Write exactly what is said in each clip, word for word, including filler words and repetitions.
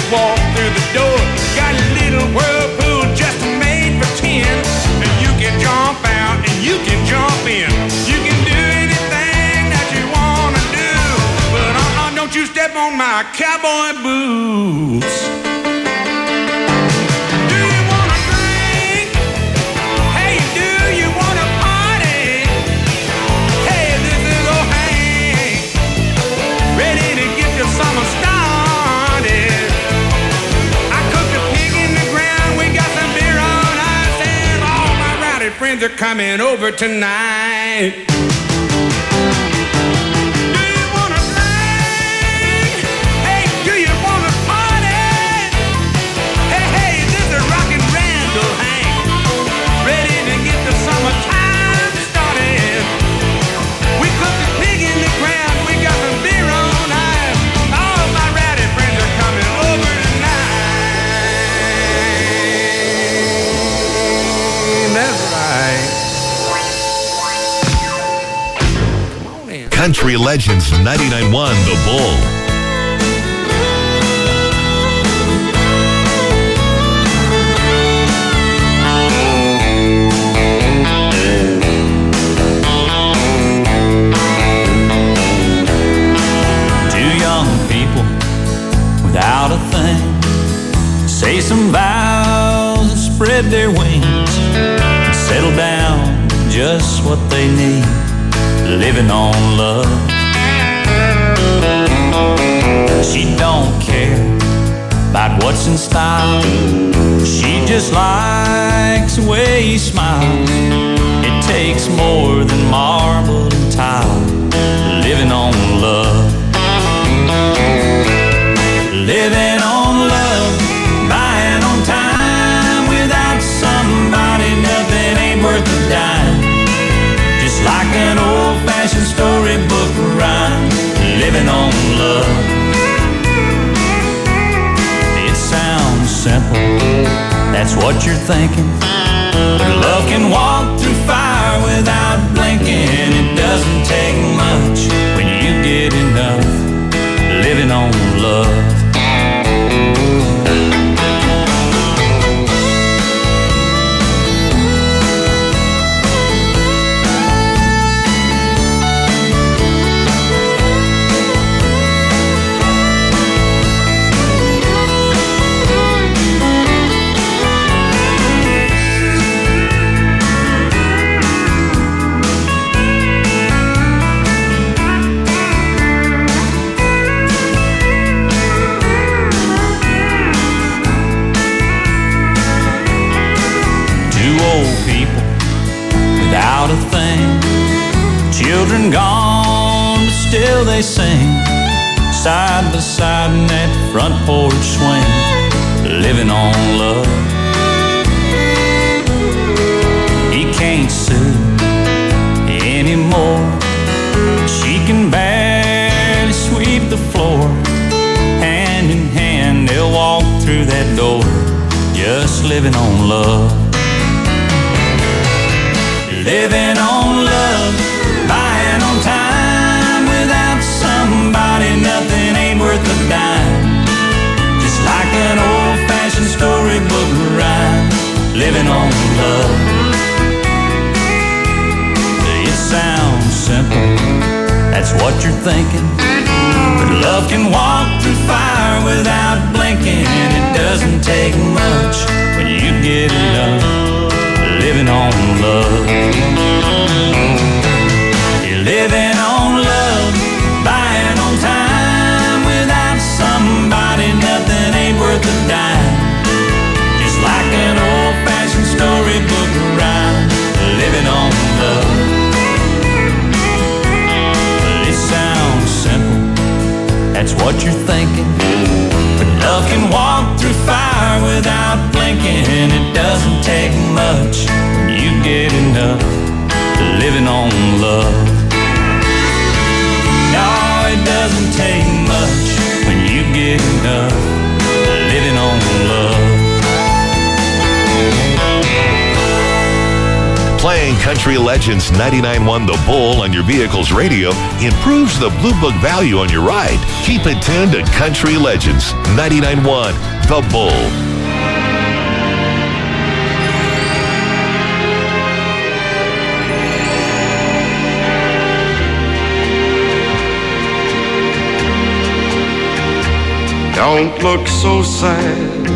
walk through the door. Got a little whirlpool just made for ten, and you can jump out and you can jump in. You can do anything that you wanna do, but uh-uh, don't you step on my cowboy boots. Do you wanna drink? Hey, do you wanna party? Hey, this is old Hank, ready to get the summer started. I cooked a pig in the ground, we got some beer on ice, and all my rowdy friends are coming over tonight. Do you wanna drink? Hey, do you wanna party? Hey, hey, this is Rockin' Randall Hank, ready to get the summertime started. We cooked a pig in the ground, we got some beer on ice. All my rowdy friends are coming over tonight. That's right. Come on in. Country Legends ninety-nine point one The Bull. Two young people without a thing say some vows and spread their wings and settle down to just what they need, living on love. She don't care about what's in style, she just likes the way he smiles. It takes more than marble and tile, living on love. Living on love, buying on time. Without somebody, nothing ain't worth a dime. Just like an old-fashioned storybook rhyme, living on love. It sounds simple, that's what you're thinking, but love can walk through fire without blinking. It doesn't take much when you get enough, living on love. Without a thing, children gone, but still they sing, side by side in that front porch swing, living on love. He can't sue anymore, she can barely sweep the floor. Hand in hand they'll walk through that door, just living on love. Living on love, buying on time. Without somebody, nothing ain't worth a dime. Just like an old-fashioned storybook rhyme, living on love. It sounds simple, that's what you're thinking, but love can walk through fire without blinking. It doesn't take much when you get enough, living on love. You're living on love, buying on time. Without somebody, nothing ain't worth a dime. Just like an old-fashioned storybook rhyme, living on love. It sounds simple, that's what you're thinking, but love can walk through fire without blinking. It doesn't take much when you get enough, living on love. No, it doesn't take much when you get enough, living on love. Playing Country Legends ninety-nine point one The Bull on your vehicle's radio improves the Blue Book value on your ride. Keep it tuned to Country Legends ninety-nine point one The Bull. Don't look so sad.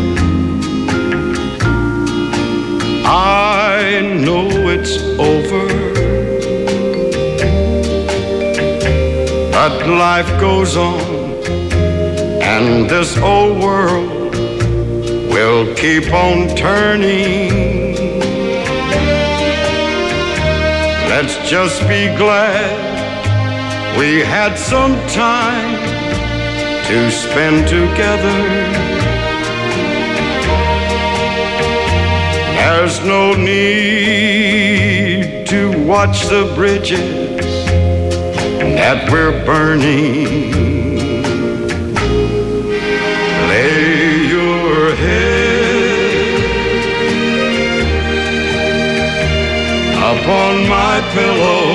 I know it's over, but life goes on, and this old world will keep on turning. Let's just be glad we had some time to spend together. There's no need to watch the bridges that we're burning. Lay your head upon my pillow.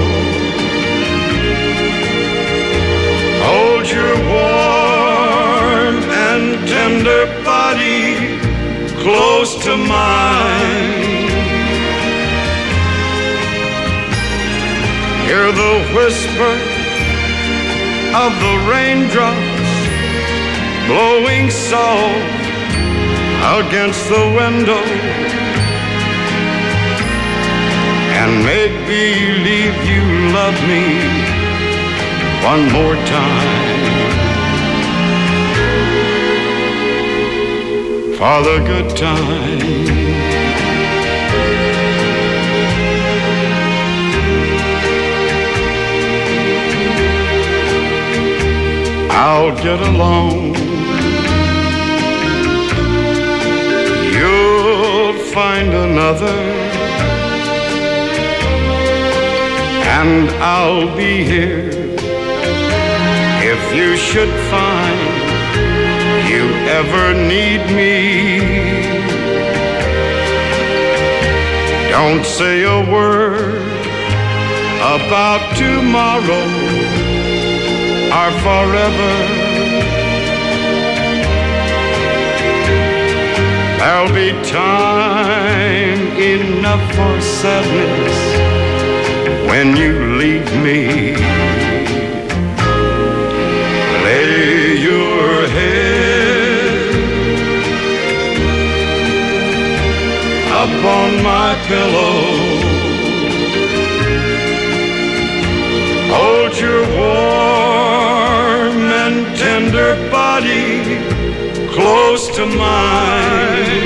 Hold your warm and tender body close to mine. Hear the whisper of the raindrops blowing soft against the window, and make believe you love me one more time. For the good time. I'll get along. You'll find another, and I'll be here if you should find you ever need me. Don't say a word about tomorrow or forever. There'll be time enough for sadness when you leave me. Lay your head upon my pillow. Hold your warm and tender body close to mine.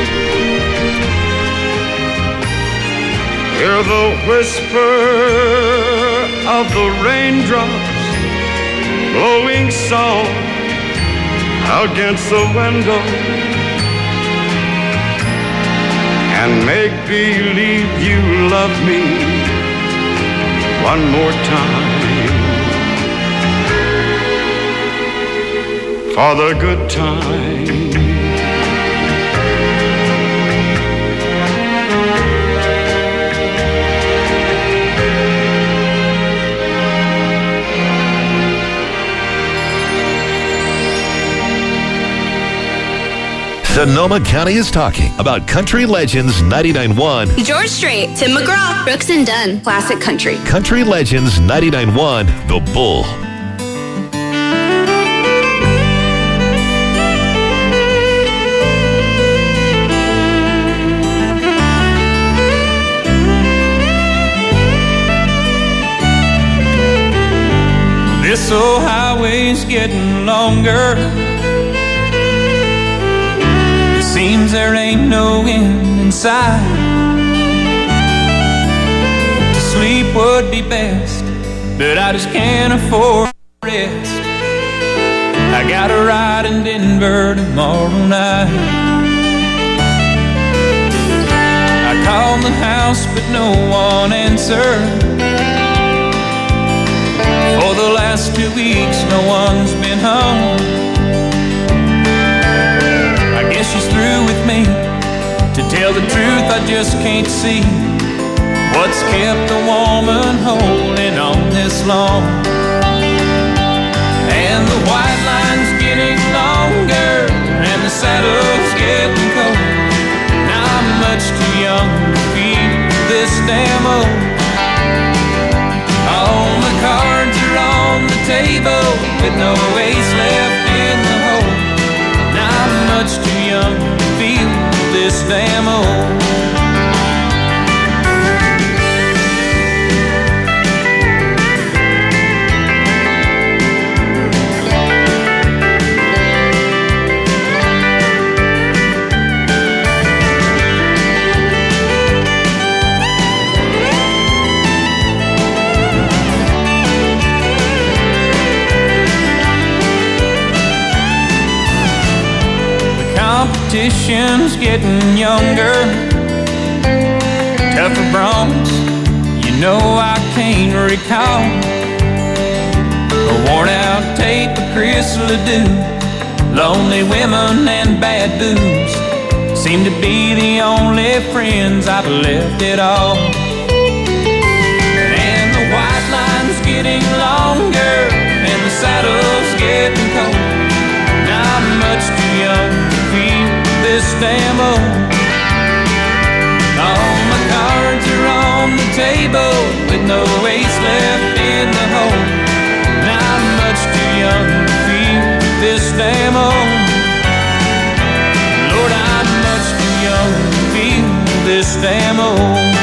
Hear the whisper of the raindrops blowing soft against the window, and make believe you love me one more time. For the good time. Sonoma County is talking about Country Legends ninety-nine point one. George Strait, Tim McGraw, Brooks and Dunn, Classic Country. Country Legends ninety-nine point one, The Bull. This old highway's getting longer. It seems there ain't no end in sight. To sleep would be best, but I just can't afford rest. I got a ride in Denver tomorrow night. I called the house, but no one answered. For the last two weeks, no one's been home. I guess she's through with me. To tell the truth, I just can't see What's kept a woman holding on this long? And the white line's getting longer, and the saddle's getting cold. Now I'm much too young to feel this damn old. All the cards are on the table with no ace left in the hole. Now I'm much too young to feel this damn old. Competition's getting younger, tougher bronze, you know I can't recall. A worn out tape of Chris Ledoux, lonely women and bad booze seem to be the only friends I've left at all. And the white line's getting longer, and the saddle's getting cold. Now I'm much too young this damn old. All my cards are on the table with no ace left in the hole. Now I'm much too young to feel this damn old. Lord, I'm much too young to feel this damn old.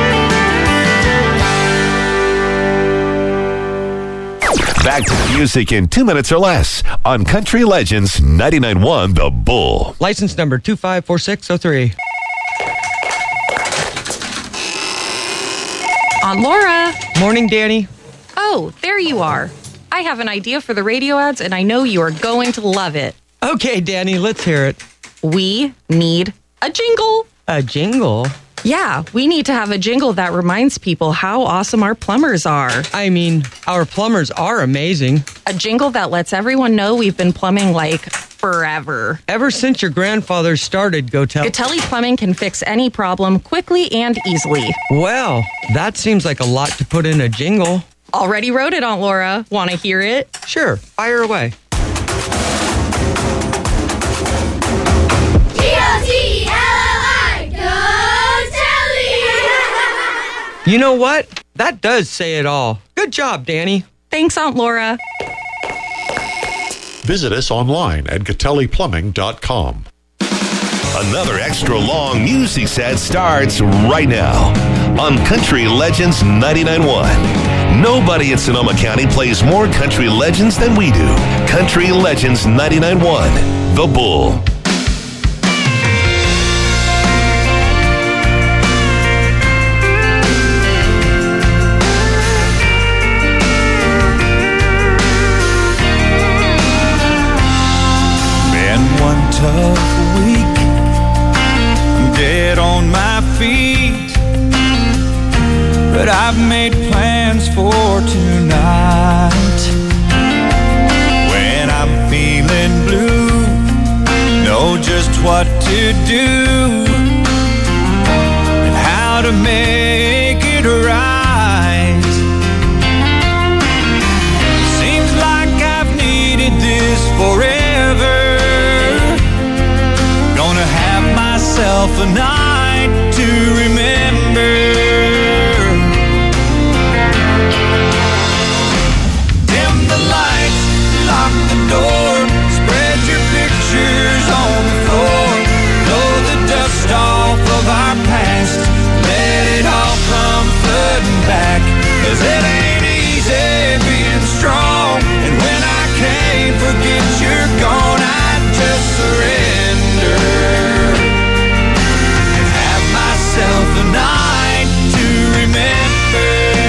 Back to the music in two minutes or less on Country Legends ninety-nine point one The Bull. License number two five four six zero three. Aunt Laura. Morning, Danny. Oh, there you are. I have an idea for the radio ads, and I know you are going to love it. Okay, Danny, let's hear it. We need a jingle. A jingle? Yeah, we need to have a jingle that reminds people how awesome our plumbers are. I mean, our plumbers are amazing. A jingle that lets everyone know we've been plumbing like forever. Ever since your grandfather started, Gotel. Gatelli Plumbing can fix any problem quickly and easily. Well, that seems like a lot to put in a jingle. Already wrote it, Aunt Laura. Want to hear it? Sure, fire away. You know what? That does say it all. Good job, Danny. Thanks, Aunt Laura. Visit us online at gatelli plumbing dot com. Another extra long music set starts right now on Country Legends ninety-nine point one. Nobody in Sonoma County plays more country legends than we do. Country Legends ninety-nine point one, The Bull. Tough week, dead on my feet, but I've made plans for tonight. When I'm feeling blue, know just what to do and how to make it right. Seems like I've needed this forever. Myself a night to remember. Dim the lights, lock the door, spread your pictures on the floor, blow the dust off of our past, let it all come flooding back, 'cause it ain't easy being strong, and when I can't forget you're gone, I just surrender. A night to remember.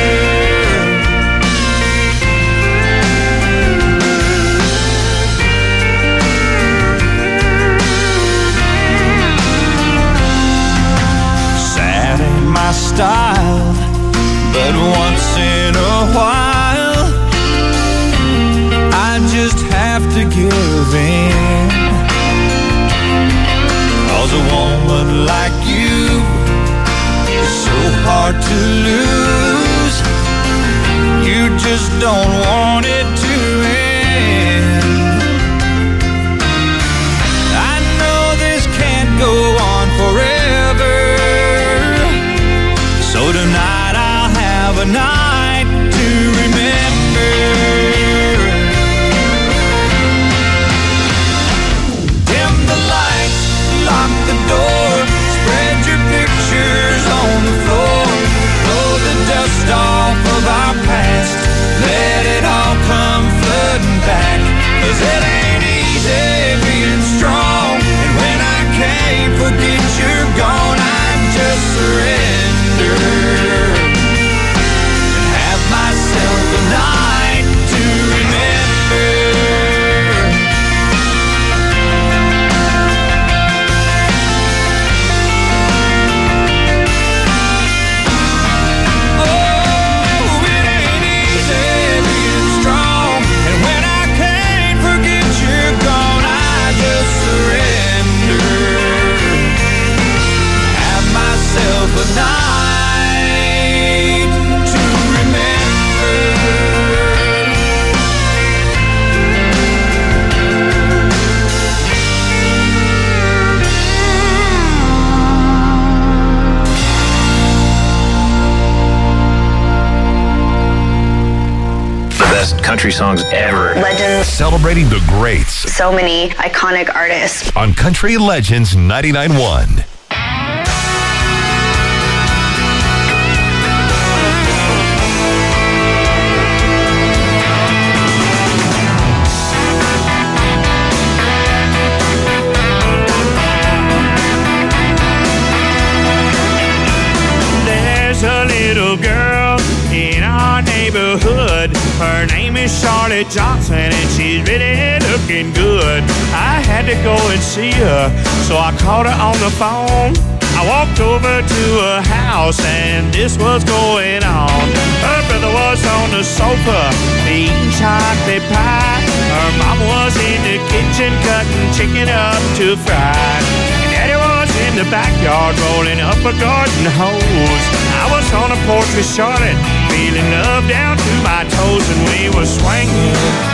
Sad ain't my style, but once in a while I just have to give in, 'cause a woman like you so hard to country songs ever. Legends. Celebrating the greats So many iconic artists. on Country Legends ninety-nine point one. There's a little girl in our neighborhood. Her name is Charlotte Johnson, and she's really looking good. I had to go and see her, so I called her on the phone. I walked over to her house, and this was going on. Her brother was on the sofa, eating chocolate pie. Her mom was in the kitchen, cutting chicken up to fry. And Daddy was in the backyard, rolling up a garden hose. I was on the porch with Charlotte, feeling love down to my toes, and we were swinging.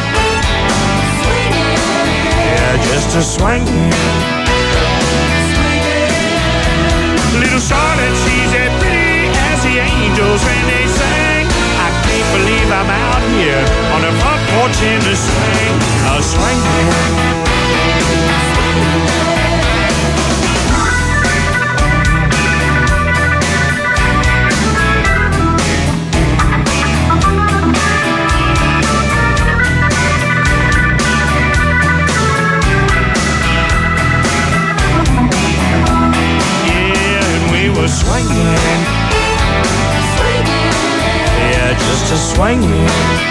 Yeah, just a swinging. Little Charlotte, she's as pretty as the angels when they sing. I can't believe I'm out here on the front porch in the swing, a swinging. Swinging, yeah, just a swinging.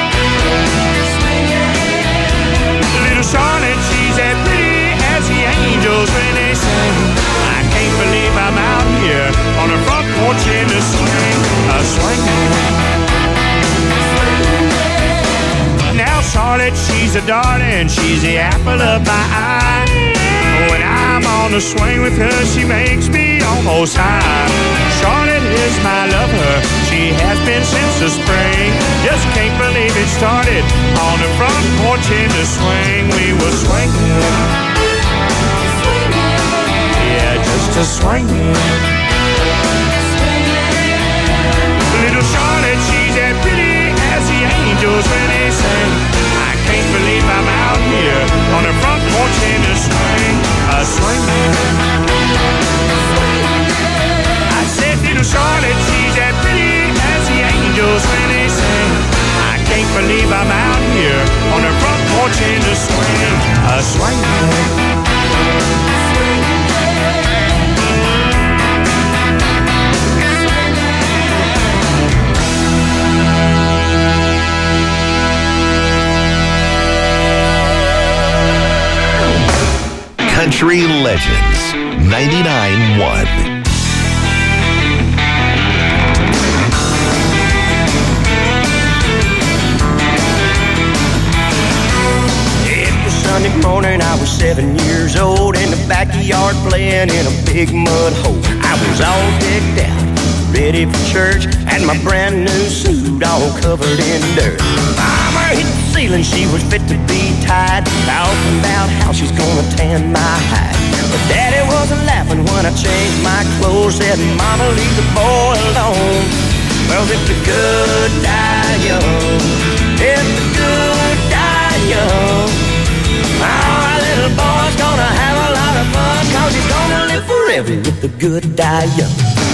Little Charlotte, she's as pretty as the angels when they sing. I can't believe I'm out here on the front porch in the swing, a swinging. Now Charlotte, she's a darling, she's the apple of my eye. When I'm on the swing with her, she makes me almost high. Charlotte is my lover, she has been since the spring. Just can't believe it started on the front porch in the swing. We were swinging, yeah, just a swinging. Little Charlotte, she's as pretty as the angels when they sing. I can't believe I'm out here on the front porch in the swing, a swinging. I said, little Charlotte, she's as pretty as the angels when they sing. I can't believe I'm out here on the front porch in the swing, a swinging. Country Legends ninety-nine point one. Sunday morning, I was seven years old in the backyard playing in a big mud hole. I was all decked out, ready for church, and my brand new suit all covered in dirt. Mama hit the ceiling, she was fit to be tied, talking about how she's gonna tan my hide. But Daddy wasn't laughing when I changed my clothes, said, Mama, leave the boy alone. Well, if the good die young, if the good die young, our little boy's gonna have a lot of fun, 'cause he's gonna live forever if the good die young.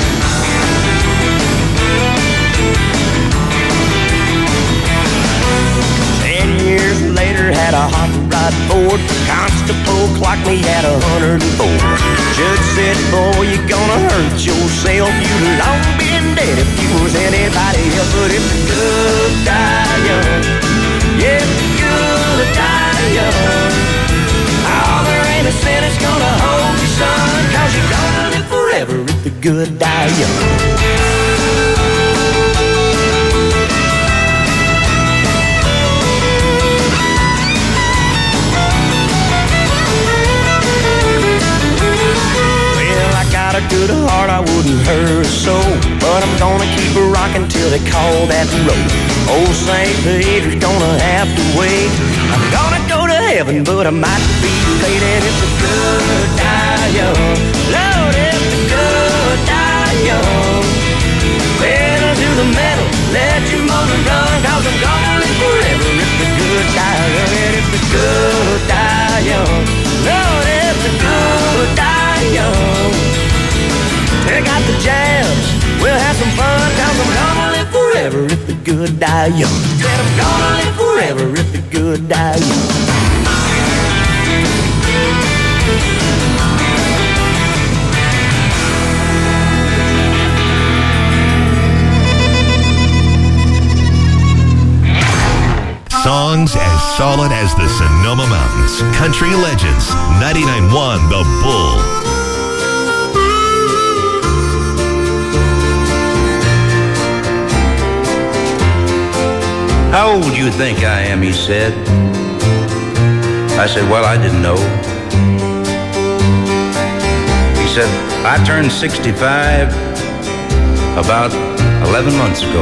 Ten years later, had a hot rod Ford. Constable clocked me at a hundred and four. Judge said, boy, you're gonna hurt yourself. You'd long been dead if you was anybody else. But if the good die young, yeah, if the good die young, oh, there ain't a sin that's gonna hold you, son, 'cause you're gonna live forever if the good die young. A good heart, I wouldn't hurt a soul, but I'm gonna keep her rocking till they call that road. Old Saint Peter's gonna have to wait. I'm gonna go to heaven, but I might be late. And if the good die young, Lord, if the good die young, pedal to the metal, let your motor run, 'cause I'm gonna live forever if the good die young. Said I'm gonna live forever if the good die young. Songs as solid as the Sonoma Mountains. Country Legends, ninety-nine point one The Bull. How old do you think I am, he said. I said, well, I didn't know. He said, I turned sixty-five about eleven months ago.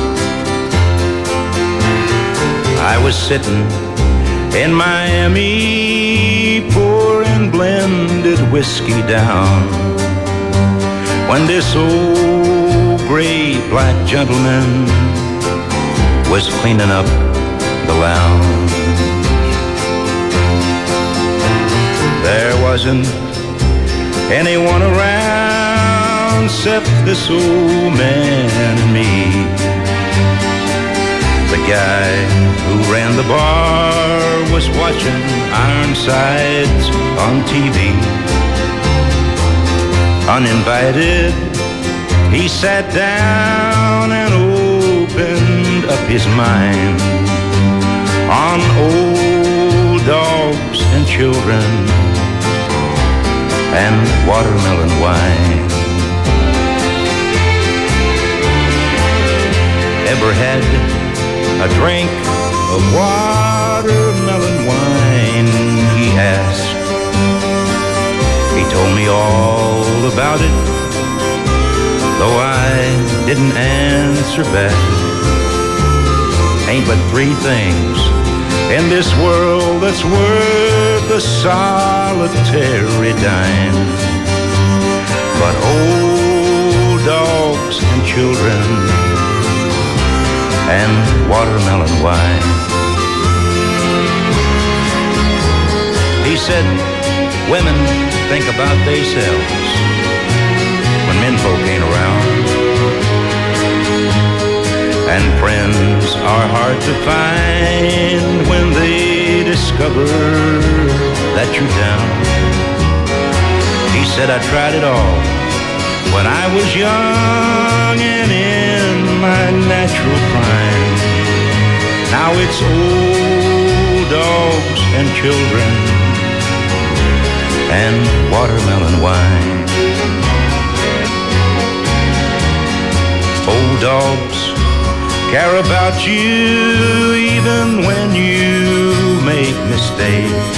I was sitting in Miami pouring blended whiskey down when this old gray black gentleman was cleaning up the lounge. There wasn't anyone around except this old man and me. The guy who ran the bar was watching Ironsides on T V. Uninvited, he sat down and opened up his mind on old dogs and children and watermelon wine. Ever had a drink of watermelon wine, he asked. He told me all about it, though I didn't answer back. Ain't but three things in this world that's worth a solitary dime, but old dogs and children and watermelon wine. He said, women think about theyselves when menfolk ain't around, and friends are hard to find when they discover that you're down. He said, I tried it all when I was young and in my natural prime. Now it's old dogs and children and watermelon wine. Old dogs care about you even when you make mistakes.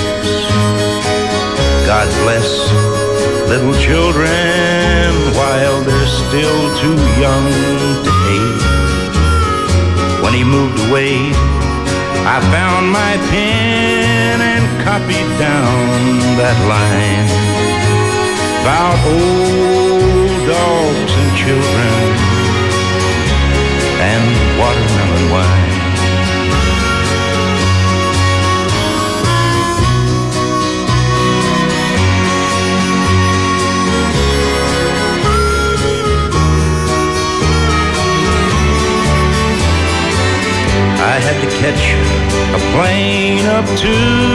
God bless little children while they're still too young to hate. When he moved away, I found my pen and copied down that line about old dogs and children and watermelon wine. I had to catch a plane up to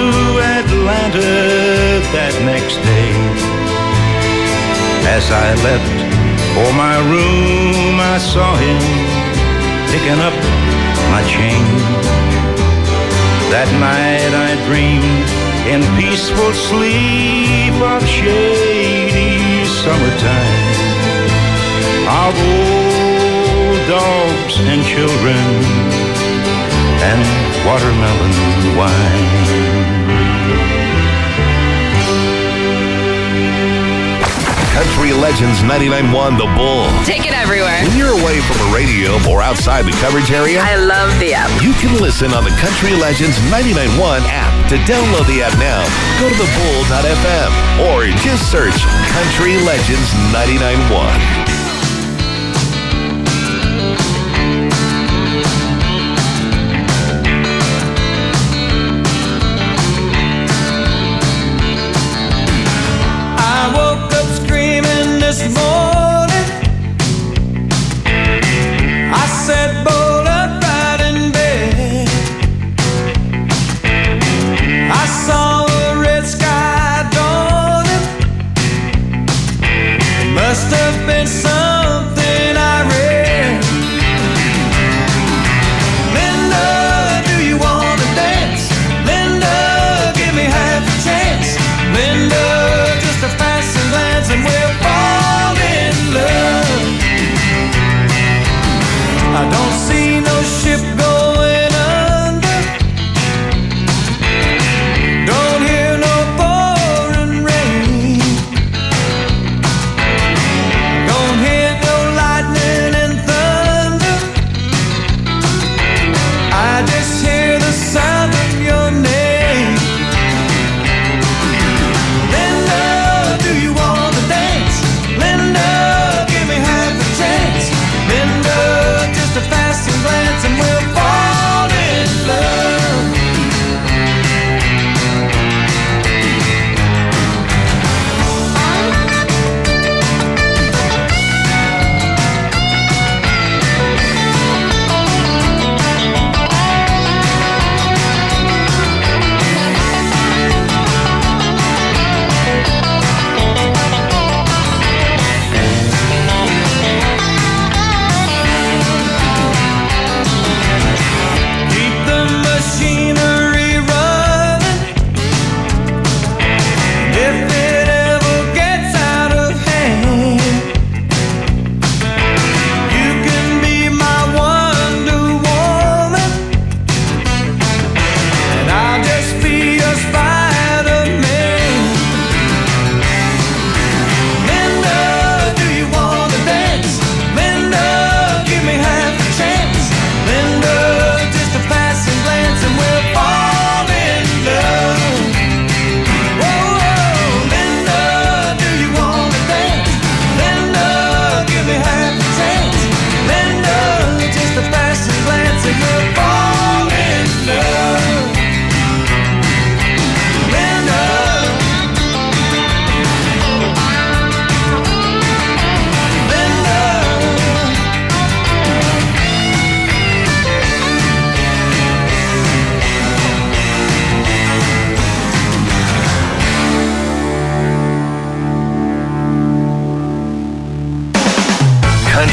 Atlanta that next day. As I left for my room, I saw him picking up my change. That night I dreamed in peaceful sleep of shady summertime, of old dogs and children and watermelon wine. Country Legends ninety-nine point one The Bull. Take it everywhere. When you're away from a radio or outside the coverage area, I love the app. You can listen on the Country Legends ninety-nine point one app. To download the app now, go to the bull dot f m or just search Country Legends ninety-nine point one. This morning I said, "Bull up."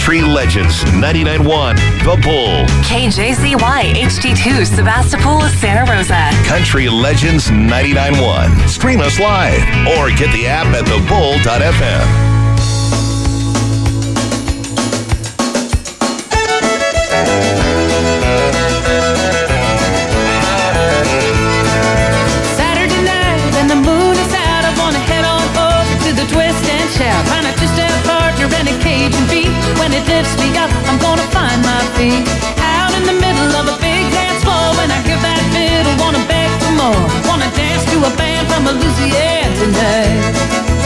Country Legends ninety-nine point one, The Bull. K J Z Y H D two, Sebastopol, Santa Rosa. Country Legends ninety-nine point one. Stream us live or get the app at the bull dot f m. When it lifts me up, I'm gonna find my feet. Out in the middle of a big dance floor, when I hear that fiddle, wanna beg for more. Wanna dance to a band from Louisiana tonight.